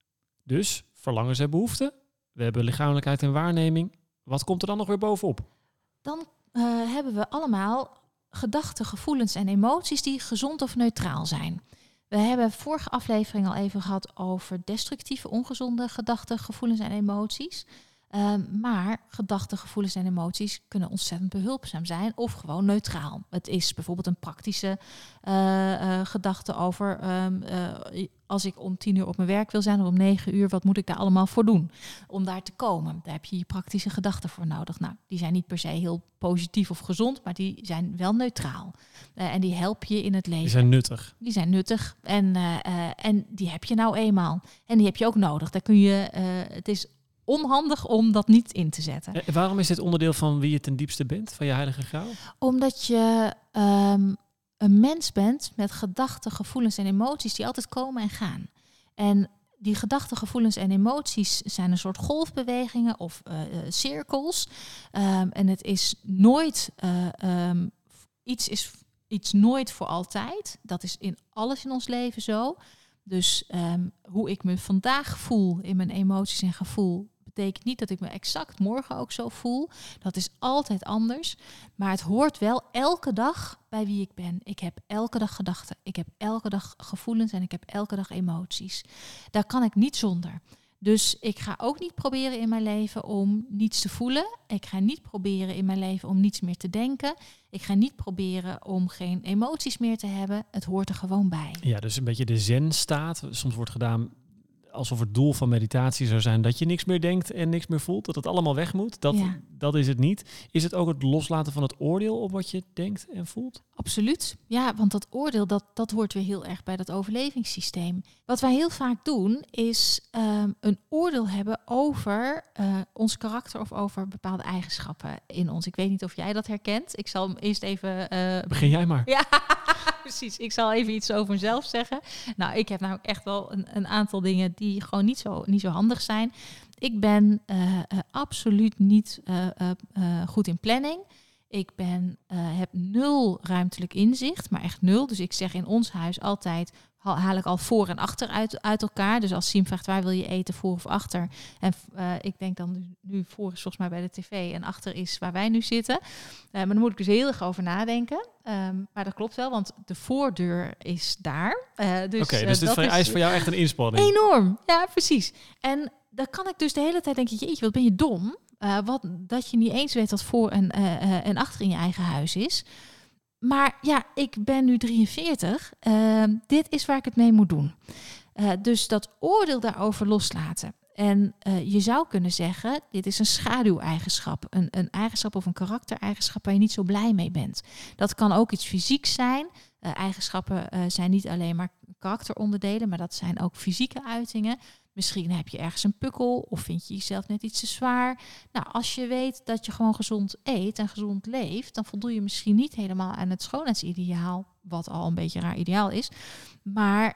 Dus verlangens en behoeften. We hebben lichamelijkheid en waarneming. Wat komt er dan nog weer bovenop? Dan uh, hebben we allemaal gedachten, gevoelens en emoties die gezond of neutraal zijn. We hebben vorige aflevering al even gehad over destructieve, ongezonde gedachten, gevoelens en emoties. Uh, maar gedachten, gevoelens en emoties kunnen ontzettend behulpzaam zijn of gewoon neutraal. Het is bijvoorbeeld een praktische uh, uh, gedachte over um, uh, als ik om tien uur op mijn werk wil zijn of om negen uur, wat moet ik daar allemaal voor doen om daar te komen? Daar heb je je praktische gedachten voor nodig. Nou, die zijn niet per se heel positief of gezond, maar die zijn wel neutraal. Uh, en die helpen je in het leven. Die zijn nuttig. Die zijn nuttig en, uh, uh, en die heb je nou eenmaal. En die heb je ook nodig. Daar kun je, uh, het is onhandig om dat niet in te zetten. En waarom is dit onderdeel van wie je ten diepste bent, van je heilige graal? Omdat je um, een mens bent met gedachten, gevoelens en emoties die altijd komen en gaan. En die gedachten, gevoelens en emoties zijn een soort golfbewegingen of uh, uh, cirkels. Um, en het is nooit, uh, um, iets is iets nooit voor altijd. Dat is in alles in ons leven zo. Dus um, hoe ik me vandaag voel in mijn emoties en gevoel betekent niet dat ik me exact morgen ook zo voel. Dat is altijd anders. Maar het hoort wel elke dag bij wie ik ben. Ik heb elke dag gedachten. Ik heb elke dag gevoelens en ik heb elke dag emoties. Daar kan ik niet zonder. Dus ik ga ook niet proberen in mijn leven om niets te voelen. Ik ga niet proberen in mijn leven om niets meer te denken. Ik ga niet proberen om geen emoties meer te hebben. Het hoort er gewoon bij. Ja, dus een beetje de zen-staat. Soms wordt gedaan alsof het doel van meditatie zou zijn dat je niks meer denkt en niks meer voelt. Dat het allemaal weg moet. Dat, ja. dat is het niet. Is het ook het loslaten van het oordeel op wat je denkt en voelt? Absoluut. Ja, want dat oordeel, dat, dat hoort weer heel erg bij dat overlevingssysteem. Wat wij heel vaak doen, is um, een oordeel hebben over uh, ons karakter of over bepaalde eigenschappen in ons. Ik weet niet of jij dat herkent. Ik zal hem eerst even... Uh, Begin jij maar. Ja, precies. Ik zal even iets over mezelf zeggen. Nou, ik heb nou echt wel een, een aantal dingen die gewoon niet zo, niet zo handig zijn. Ik ben uh, uh, absoluut niet uh, uh, uh, goed in planning. Ik ben, uh, heb nul ruimtelijk inzicht, maar echt nul. Dus ik zeg in ons huis altijd, haal ik al voor en achter uit, uit elkaar. Dus als Siem vraagt, waar wil je eten, voor of achter? En uh, ik denk dan nu, voor is volgens mij bij de tv en achter is waar wij nu zitten. Uh, maar dan moet ik dus heel erg over nadenken. Um, maar dat klopt wel, want de voordeur is daar. Uh, dus, Oké, okay, uh, dus dit vereist voor jou echt een inspanning. Enorm, ja precies. En dan kan ik dus de hele tijd denken, jeetje, wat ben je dom? Uh, wat, dat je niet eens weet wat voor en, uh, uh, en achter in je eigen huis is. Maar ja, ik ben nu drieënveertig. Uh, dit is waar ik het mee moet doen. Uh, dus dat oordeel daarover loslaten. En uh, je zou kunnen zeggen, dit is een schaduweigenschap. Een, een eigenschap of een karaktereigenschap waar je niet zo blij mee bent. Dat kan ook iets fysieks zijn. Uh, eigenschappen uh, zijn niet alleen maar karakteronderdelen, maar dat zijn ook fysieke uitingen. Misschien heb je ergens een pukkel of vind je jezelf net iets te zwaar. Nou, als je weet dat je gewoon gezond eet en gezond leeft, dan voldoe je misschien niet helemaal aan het schoonheidsideaal, wat al een beetje een raar ideaal is. Maar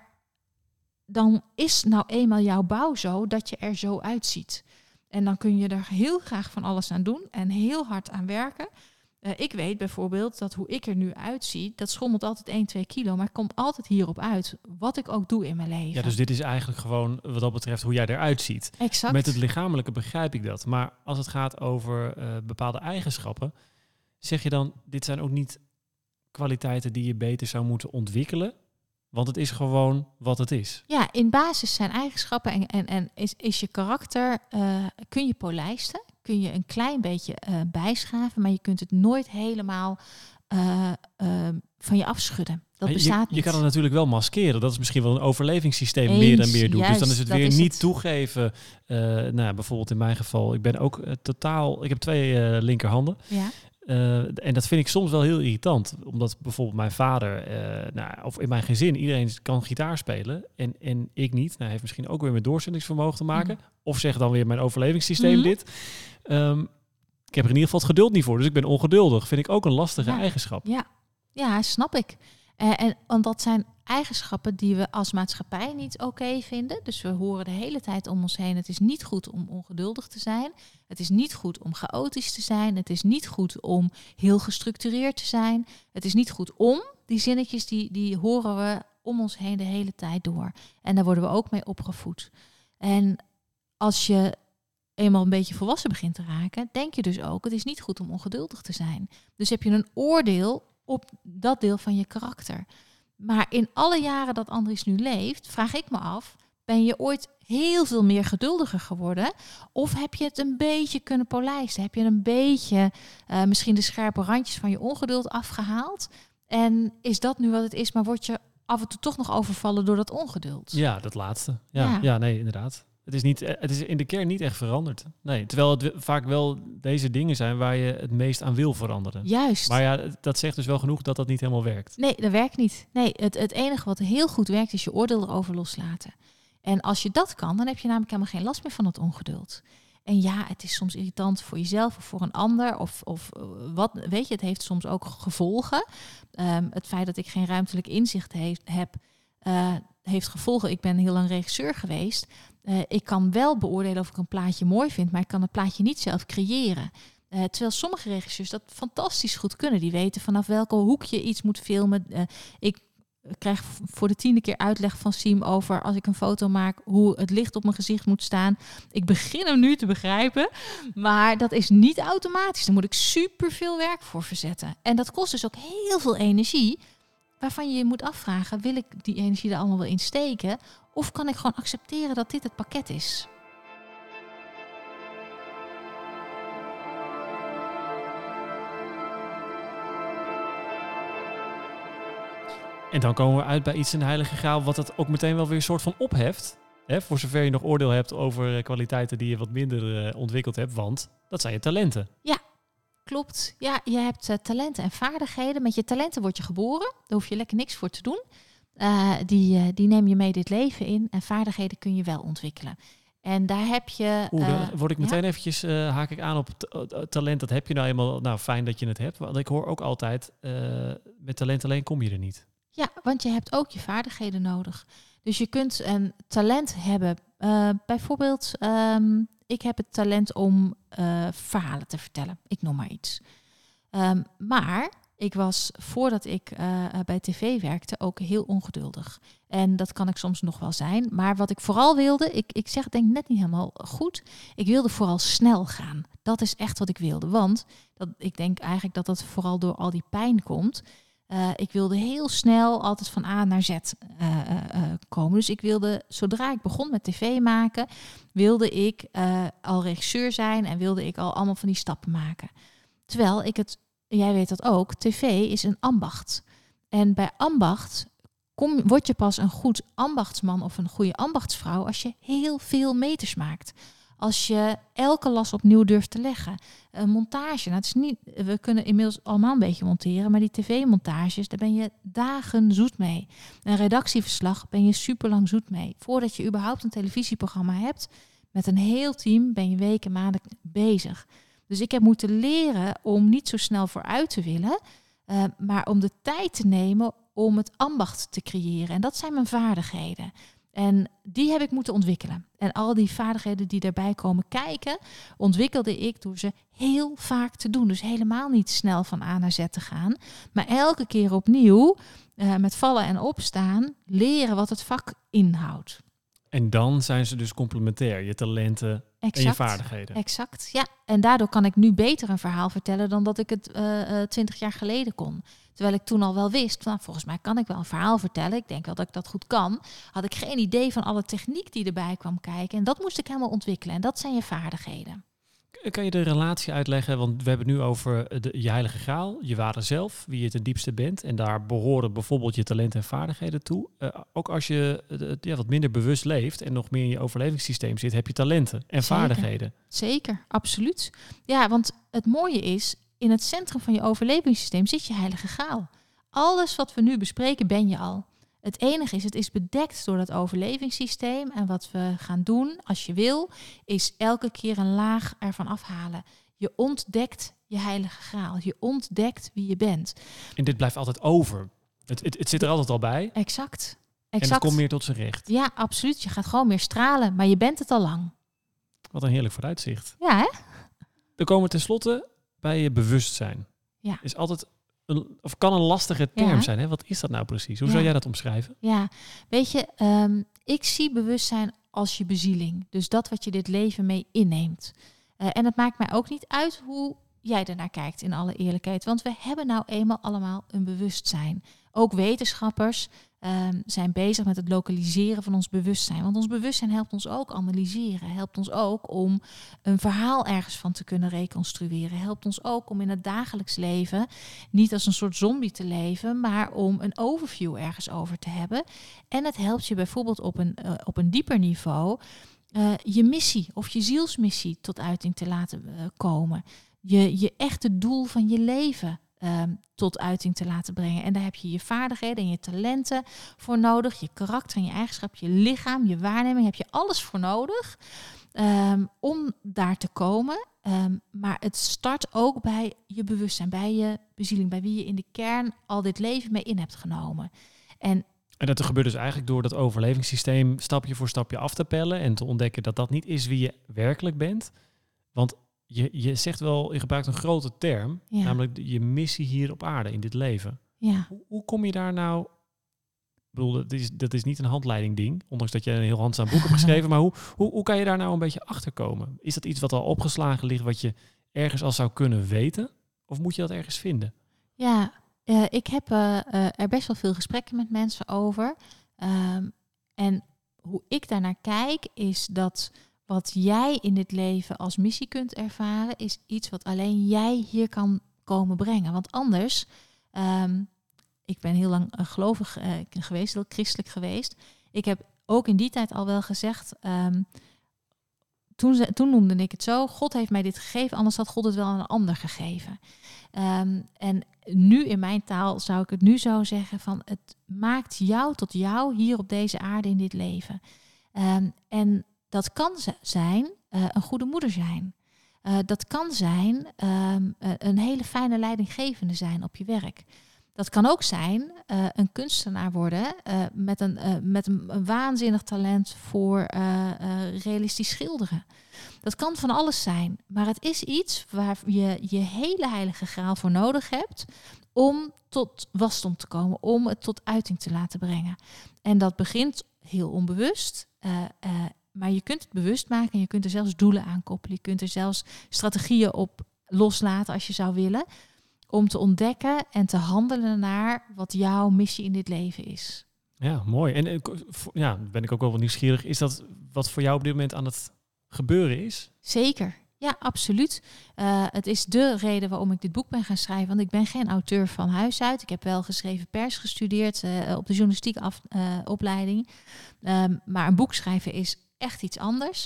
dan is nou eenmaal jouw bouw zo dat je er zo uitziet. En dan kun je er heel graag van alles aan doen en heel hard aan werken. Uh, ik weet bijvoorbeeld dat hoe ik er nu uitzie, dat schommelt altijd één, twee kilo, maar ik kom altijd hierop uit, wat ik ook doe in mijn leven. Ja, dus dit is eigenlijk gewoon wat dat betreft hoe jij eruit ziet. Exact. Met het lichamelijke begrijp ik dat. Maar als het gaat over uh, bepaalde eigenschappen, zeg je dan, dit zijn ook niet kwaliteiten die je beter zou moeten ontwikkelen? Want het is gewoon wat het is. Ja, in basis zijn eigenschappen en, en, en is, is je karakter, uh, kun je polijsten, kun je een klein beetje uh, bijschaven, maar je kunt het nooit helemaal uh, uh, van je afschudden. Dat bestaat je, niet. Je kan het natuurlijk wel maskeren. Dat is misschien wel een overlevingssysteem Eens, meer en meer doet. juist, dus dan is het weer is niet het. toegeven. Uh, nou ja, bijvoorbeeld in mijn geval, ik ben ook uh, totaal, ik heb twee uh, linkerhanden. Ja. Uh, en dat vind ik soms wel heel irritant. Omdat bijvoorbeeld mijn vader, uh, nou, of in mijn gezin, iedereen kan gitaar spelen. En, en ik niet. Nou, heeft misschien ook weer met doorzettingsvermogen te maken. Mm. Of zeg dan weer mijn overlevingssysteem mm. dit. Um, ik heb er in ieder geval het geduld niet voor. Dus ik ben ongeduldig. Vind ik ook een lastige ja. eigenschap. Ja. ja, snap ik. Uh, en want dat zijn eigenschappen die we als maatschappij niet oké okay vinden. Dus we horen de hele tijd om ons heen. Het is niet goed om ongeduldig te zijn. Het is niet goed om chaotisch te zijn. Het is niet goed om heel gestructureerd te zijn. Het is niet goed om. Die zinnetjes die, die horen we om ons heen de hele tijd door. En daar worden we ook mee opgevoed. En als je eenmaal een beetje volwassen begint te raken, denk je dus ook, het is niet goed om ongeduldig te zijn. Dus heb je een oordeel op dat deel van je karakter. Maar in alle jaren dat Andries nu leeft, vraag ik me af, ben je ooit heel veel meer geduldiger geworden? Of heb je het een beetje kunnen polijsten? Heb je een beetje uh, misschien de scherpe randjes van je ongeduld afgehaald? En is dat nu wat het is, maar word je af en toe toch nog overvallen door dat ongeduld? Ja, dat laatste. Ja, ja. ja nee, inderdaad. Het is, niet, het is in de kern niet echt veranderd. Nee, terwijl het vaak wel deze dingen zijn waar je het meest aan wil veranderen. Juist. Maar ja, dat zegt dus wel genoeg dat dat niet helemaal werkt. Nee, dat werkt niet. Nee, het, het enige wat heel goed werkt is je oordeel erover loslaten. En als je dat kan, dan heb je namelijk helemaal geen last meer van het ongeduld. En ja, het is soms irritant voor jezelf of voor een ander. Of, of wat, weet je, het heeft soms ook gevolgen. Um, het feit dat ik geen ruimtelijk inzicht heeft, heb, uh, heeft gevolgen. Ik ben heel lang regisseur geweest. Uh, ik kan wel beoordelen of ik een plaatje mooi vind, maar ik kan het plaatje niet zelf creëren. Uh, terwijl sommige regisseurs dat fantastisch goed kunnen. Die weten vanaf welke hoek je iets moet filmen. Uh, ik krijg voor de tiende keer uitleg van Siem over, als ik een foto maak, hoe het licht op mijn gezicht moet staan. Ik begin hem nu te begrijpen, maar dat is niet automatisch. Daar moet ik super veel werk voor verzetten. En dat kost dus ook heel veel energie, waarvan je je moet afvragen, wil ik die energie er allemaal wel in steken? Of kan ik gewoon accepteren dat dit het pakket is? En dan komen we uit bij iets in de Heilige Graal, wat het ook meteen wel weer een soort van opheft. Hè, voor zover je nog oordeel hebt over kwaliteiten die je wat minder uh, ontwikkeld hebt. Want dat zijn je talenten. Ja, klopt. Ja, je hebt uh, talenten en vaardigheden. Met je talenten word je geboren. Daar hoef je lekker niks voor te doen. Uh, die, uh, die neem je mee dit leven in. En vaardigheden kun je wel ontwikkelen. En daar heb je... Oeh, dan uh, word ik meteen ja? eventjes, uh, haak ik aan op t- talent. Dat heb je nou eenmaal, nou fijn dat je het hebt. Want ik hoor ook altijd, uh, met talent alleen kom je er niet. Ja, want je hebt ook je vaardigheden nodig. Dus je kunt een talent hebben. Uh, bijvoorbeeld, um, ik heb het talent om uh, verhalen te vertellen. Ik noem maar iets. Um, maar ik was, voordat ik uh, bij tv werkte, ook heel ongeduldig. En dat kan ik soms nog wel zijn. Maar wat ik vooral wilde, ik, ik zeg denk net niet helemaal goed. Ik wilde vooral snel gaan. Dat is echt wat ik wilde. Want dat, ik denk eigenlijk dat dat vooral door al die pijn komt. Uh, ik wilde heel snel altijd van A naar Z uh, uh, uh, komen. Dus ik wilde, zodra ik begon met tv maken, wilde ik uh, al regisseur zijn en wilde ik al allemaal van die stappen maken. Terwijl ik het, jij weet dat ook, tv is een ambacht. En bij ambacht kom, word je pas een goed ambachtsman of een goede ambachtsvrouw als je heel veel meters maakt. Als je elke las opnieuw durft te leggen. Een montage, nou, het is niet, we kunnen inmiddels allemaal een beetje monteren, maar die tv-montages, daar ben je dagen zoet mee. Een redactieverslag ben je super lang zoet mee. Voordat je überhaupt een televisieprogramma hebt, met een heel team ben je weken, maanden bezig. Dus ik heb moeten leren om niet zo snel vooruit te willen, uh, maar om de tijd te nemen om het ambacht te creëren. En dat zijn mijn vaardigheden. En die heb ik moeten ontwikkelen. En al die vaardigheden die daarbij komen kijken, ontwikkelde ik door ze heel vaak te doen. Dus helemaal niet snel van A naar Z te gaan. Maar elke keer opnieuw, uh, met vallen en opstaan, leren wat het vak inhoudt. En dan zijn ze dus complementair, je talenten exact. En je vaardigheden. Exact, ja. En daardoor kan ik nu beter een verhaal vertellen dan dat ik het twintig uh, uh, jaar geleden kon. Terwijl ik toen al wel wist, nou, volgens mij kan ik wel een verhaal vertellen. Ik denk wel dat ik dat goed kan. Had ik geen idee van alle techniek die erbij kwam kijken. En dat moest ik helemaal ontwikkelen. En dat zijn je vaardigheden. Kan je de relatie uitleggen? Want we hebben het nu over de, je heilige graal, je ware zelf, wie je ten diepste bent. En daar behoren bijvoorbeeld je talenten en vaardigheden toe. Uh, ook als je uh, ja, wat minder bewust leeft en nog meer in je overlevingssysteem zit, heb je talenten en Zeker. vaardigheden. Zeker, absoluut. Ja, want het mooie is, in het centrum van je overlevingssysteem zit je heilige graal. Alles wat we nu bespreken ben je al. Het enige is, het is bedekt door dat overlevingssysteem. En wat we gaan doen, als je wil, is elke keer een laag ervan afhalen. Je ontdekt je heilige graal. Je ontdekt wie je bent. En dit blijft altijd over. Het, het, het zit er altijd al bij. Exact. exact. En het komt meer tot zijn recht. Ja, absoluut. Je gaat gewoon meer stralen, maar je bent het al lang. Wat een heerlijk vooruitzicht. Ja, hè? Dan komen we tenslotte bij je bewustzijn. Ja. Is altijd een, of kan een lastige term ja. zijn. Hè? Wat is dat nou precies? Hoe ja. zou jij dat omschrijven? Ja, weet je, um, ik zie bewustzijn als je bezieling. Dus dat wat je dit leven mee inneemt. Uh, en het maakt mij ook niet uit hoe jij ernaar kijkt, in alle eerlijkheid. Want we hebben nou eenmaal allemaal een bewustzijn. Ook wetenschappers um, zijn bezig met het lokaliseren van ons bewustzijn. Want ons bewustzijn helpt ons ook analyseren. Helpt ons ook om een verhaal ergens van te kunnen reconstrueren. Helpt ons ook om in het dagelijks leven niet als een soort zombie te leven, maar om een overview ergens over te hebben. En het helpt je bijvoorbeeld op een, uh, op een dieper niveau uh, je missie of je zielsmissie tot uiting te laten uh, komen. Je, je echte doel van je leven um, tot uiting te laten brengen. En daar heb je je vaardigheden en je talenten voor nodig. Je karakter en je eigenschap, je lichaam, je waarneming. Heb je alles voor nodig um, om daar te komen. Um, maar het start ook bij je bewustzijn, bij je bezieling. Bij wie je in de kern al dit leven mee in hebt genomen. En En dat gebeurt dus eigenlijk door dat overlevingssysteem stapje voor stapje af te pellen en te ontdekken dat dat niet is wie je werkelijk bent. Want je, je zegt wel, je gebruikt een grote term, ja. namelijk je missie hier op aarde in dit leven. Ja. Hoe, hoe kom je daar nou? Ik bedoel, dat is, dat is niet een handleiding ding, ondanks dat je een heel handzaam boek hebt geschreven. Maar hoe, hoe, hoe kan je daar nou een beetje achter komen? Is dat iets wat al opgeslagen ligt, wat je ergens al zou kunnen weten? Of moet je dat ergens vinden? Ja, uh, ik heb uh, uh, er best wel veel gesprekken met mensen over. Um, en hoe ik daarnaar kijk, is dat wat jij in dit leven als missie kunt ervaren, is iets wat alleen jij hier kan komen brengen. Want anders, um, ik ben heel lang uh, gelovig uh, geweest, heel christelijk geweest. Ik heb ook in die tijd al wel gezegd, um, toen, ze, toen noemde ik het zo, God heeft mij dit gegeven, anders had God het wel aan een ander gegeven. Um, en nu in mijn taal zou ik het nu zo zeggen van, het maakt jou tot jou hier op deze aarde in dit leven. Um, en dat kan zijn uh, een goede moeder zijn. Uh, dat kan zijn um, uh, een hele fijne leidinggevende zijn op je werk. Dat kan ook zijn uh, een kunstenaar worden uh, met, een, uh, met een, een waanzinnig talent voor uh, uh, realistisch schilderen. Dat kan van alles zijn. Maar het is iets waar je je hele heilige graal voor nodig hebt om tot wasdom te komen, om het tot uiting te laten brengen. En dat begint heel onbewust. Uh, uh, Maar je kunt het bewust maken en je kunt er zelfs doelen aan koppelen. Je kunt er zelfs strategieën op loslaten als je zou willen. Om te ontdekken en te handelen naar wat jouw missie in dit leven is. Ja, mooi. En ja, ben ik ook wel wat nieuwsgierig. Is dat wat voor jou op dit moment aan het gebeuren is? Zeker. Ja, absoluut. Uh, het is de reden waarom ik dit boek ben gaan schrijven. Want ik ben geen auteur van huis uit. Ik heb wel geschreven pers gestudeerd uh, op de journalistieke af, uh, opleiding. Um, maar een boek schrijven is echt iets anders.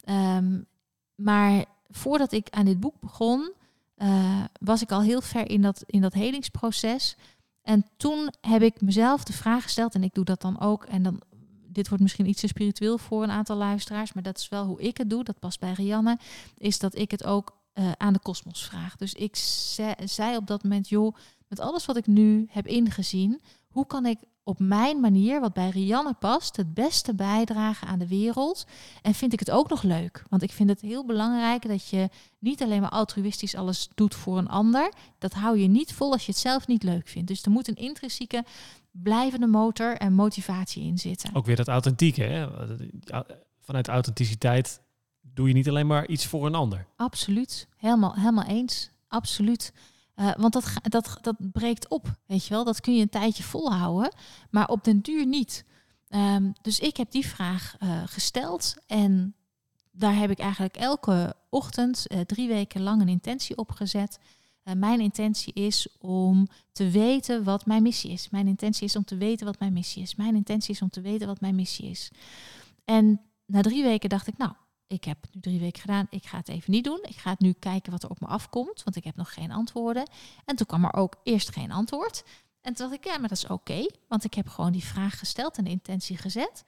Um, maar voordat ik aan dit boek begon, uh, was ik al heel ver in dat, in dat helingsproces. En toen heb ik mezelf de vraag gesteld, en ik doe dat dan ook, en dan, dit wordt misschien iets te spiritueel voor een aantal luisteraars, maar dat is wel hoe ik het doe, dat past bij Rianne, is dat ik het ook uh, aan de kosmos vraag. Dus ik ze, zei op dat moment, joh, met alles wat ik nu heb ingezien, hoe kan ik op mijn manier, wat bij Rianne past, het beste bijdragen aan de wereld? En vind ik het ook nog leuk? Want ik vind het heel belangrijk dat je niet alleen maar altruïstisch alles doet voor een ander. Dat hou je niet vol als je het zelf niet leuk vindt. Dus er moet een intrinsieke, blijvende motor en motivatie in zitten. Ook weer dat authentieke, hè? Vanuit authenticiteit doe je niet alleen maar iets voor een ander. Absoluut. Helemaal, helemaal eens. Absoluut. Uh, want dat, dat, dat breekt op, weet je wel. Dat kun je een tijdje volhouden, maar op den duur niet. Um, dus ik heb die vraag uh, gesteld en daar heb ik eigenlijk elke ochtend uh, drie weken lang een intentie op gezet. Uh, mijn intentie is om te weten wat mijn missie is. Mijn intentie is om te weten wat mijn missie is. Mijn intentie is om te weten wat mijn missie is. En na drie weken dacht ik, nou, ik heb het nu drie weken gedaan. Ik ga het even niet doen. Ik ga het nu kijken wat er op me afkomt, want ik heb nog geen antwoorden. En toen kwam er ook eerst geen antwoord. En toen dacht ik, ja, maar dat is oké, okay, want ik heb gewoon die vraag gesteld en de intentie gezet.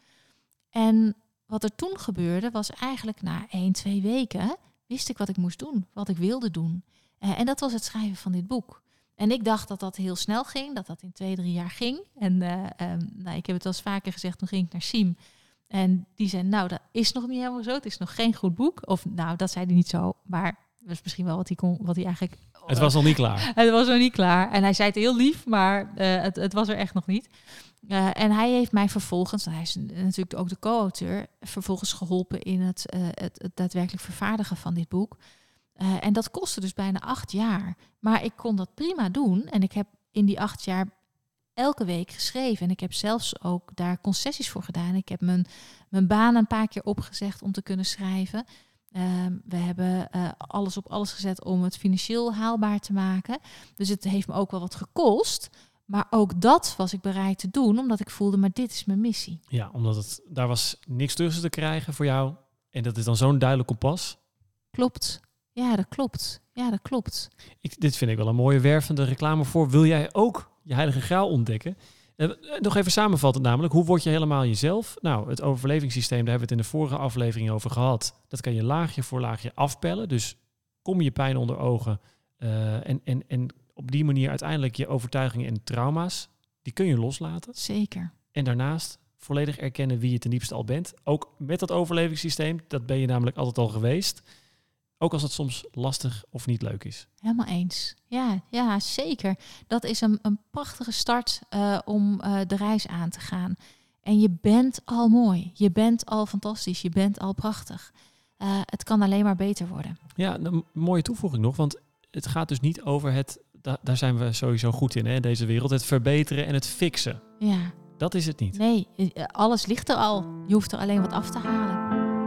En wat er toen gebeurde was eigenlijk na één, twee weken wist ik wat ik moest doen, wat ik wilde doen. Uh, en dat was het schrijven van dit boek. En ik dacht dat dat heel snel ging, dat dat in twee, drie jaar ging. En uh, um, nou, ik heb het wel eens vaker gezegd, toen ging ik naar Siem. En die zei, nou, dat is nog niet helemaal zo. Het is nog geen goed boek. Of nou, dat zei hij niet zo. Maar dat is misschien wel wat hij, kon, wat hij eigenlijk... Het was nog niet klaar. Het was nog niet klaar. En hij zei het heel lief, maar uh, het, het was er echt nog niet. Uh, en hij heeft mij vervolgens, hij is natuurlijk ook de co-auteur, vervolgens geholpen in het, uh, het, het daadwerkelijk vervaardigen van dit boek. Uh, en dat kostte dus bijna acht jaar. Maar ik kon dat prima doen. En ik heb in die acht jaar elke week geschreven. En ik heb zelfs ook daar concessies voor gedaan. Ik heb mijn, mijn baan een paar keer opgezegd om te kunnen schrijven. Uh, we hebben uh, alles op alles gezet om het financieel haalbaar te maken. Dus het heeft me ook wel wat gekost. Maar ook dat was ik bereid te doen, omdat ik voelde, maar dit is mijn missie. Ja, omdat het daar was niks tussen te krijgen voor jou. En dat is dan zo'n duidelijk kompas. Klopt. Ja, dat klopt. Ja, dat klopt. Ik, dit vind ik wel een mooie wervende reclame voor. Wil jij ook je heilige graal ontdekken? Uh, nog even samenvattend namelijk. Hoe word je helemaal jezelf? Nou, het overlevingssysteem, daar hebben we het in de vorige aflevering over gehad. Dat kan je laagje voor laagje afpellen. Dus kom je pijn onder ogen. Uh, en, en, en op die manier uiteindelijk je overtuigingen en trauma's, die kun je loslaten. Zeker. En daarnaast volledig erkennen wie je ten diepste al bent. Ook met dat overlevingssysteem, dat ben je namelijk altijd al geweest. Ook als het soms lastig of niet leuk is. Helemaal eens. Ja, ja zeker. Dat is een, een prachtige start uh, om uh, de reis aan te gaan. En je bent al mooi. Je bent al fantastisch. Je bent al prachtig. Uh, het kan alleen maar beter worden. Ja, een mooie toevoeging nog. Want het gaat dus niet over het... Da- daar zijn we sowieso goed in, hè, in deze wereld. Het verbeteren en het fixen. Ja. Dat is het niet. Nee, alles ligt er al. Je hoeft er alleen wat af te halen.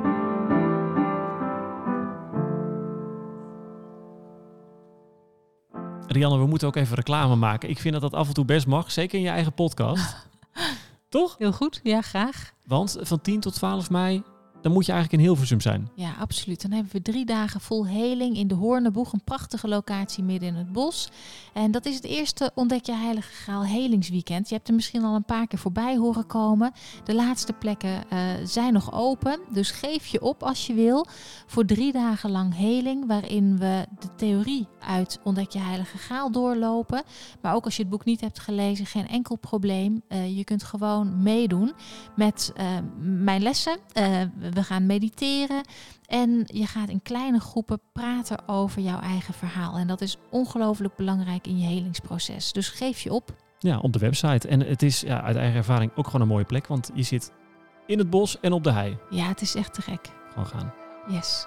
Rianne, we moeten ook even reclame maken. Ik vind dat dat af en toe best mag. Zeker in je eigen podcast. Toch? Heel goed, ja, graag. Want van tien tot twaalf mei, dan moet je eigenlijk in Hilversum zijn. Ja, absoluut. Dan hebben we drie dagen vol heling in de Hoorneboeg. Een prachtige locatie midden in het bos. En dat is het eerste Ontdek je Heilige Graal helingsweekend. Je hebt er misschien al een paar keer voorbij horen komen. De laatste plekken uh, zijn nog open. Dus geef je op als je wil. Voor drie dagen lang heling. Waarin we de theorie uit Ontdek je Heilige Graal doorlopen. Maar ook als je het boek niet hebt gelezen, geen enkel probleem. Uh, je kunt gewoon meedoen met uh, mijn lessen. Uh, we gaan mediteren. En je gaat in kleine groepen praten over jouw eigen verhaal. En dat is ongelooflijk belangrijk in je helingsproces. Dus geef je op. Ja, op de website. En het is ja, uit eigen ervaring ook gewoon een mooie plek. Want je zit in het bos en op de hei. Ja, het is echt te gek. Gewoon gaan. Yes.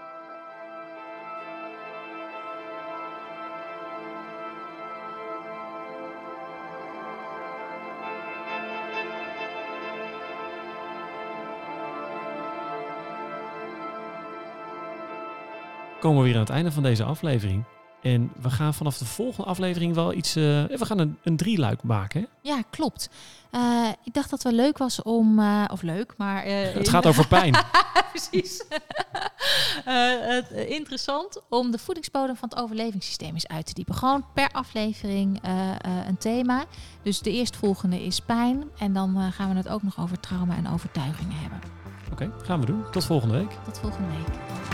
Komen we weer aan het einde van deze aflevering. En we gaan vanaf de volgende aflevering wel iets... Uh, we gaan een, een drieluik maken, hè? Ja, klopt. Uh, ik dacht dat het wel leuk was om... Uh, of leuk, maar... Uh, het gaat over pijn. Precies. uh, het, uh, interessant om de voedingsbodem van het overlevingssysteem eens uit te diepen. Gewoon per aflevering uh, uh, een thema. Dus de eerstvolgende is pijn. En dan uh, gaan we het ook nog over trauma en overtuigingen hebben. Oké, okay, gaan we doen. Tot volgende week. Tot volgende week.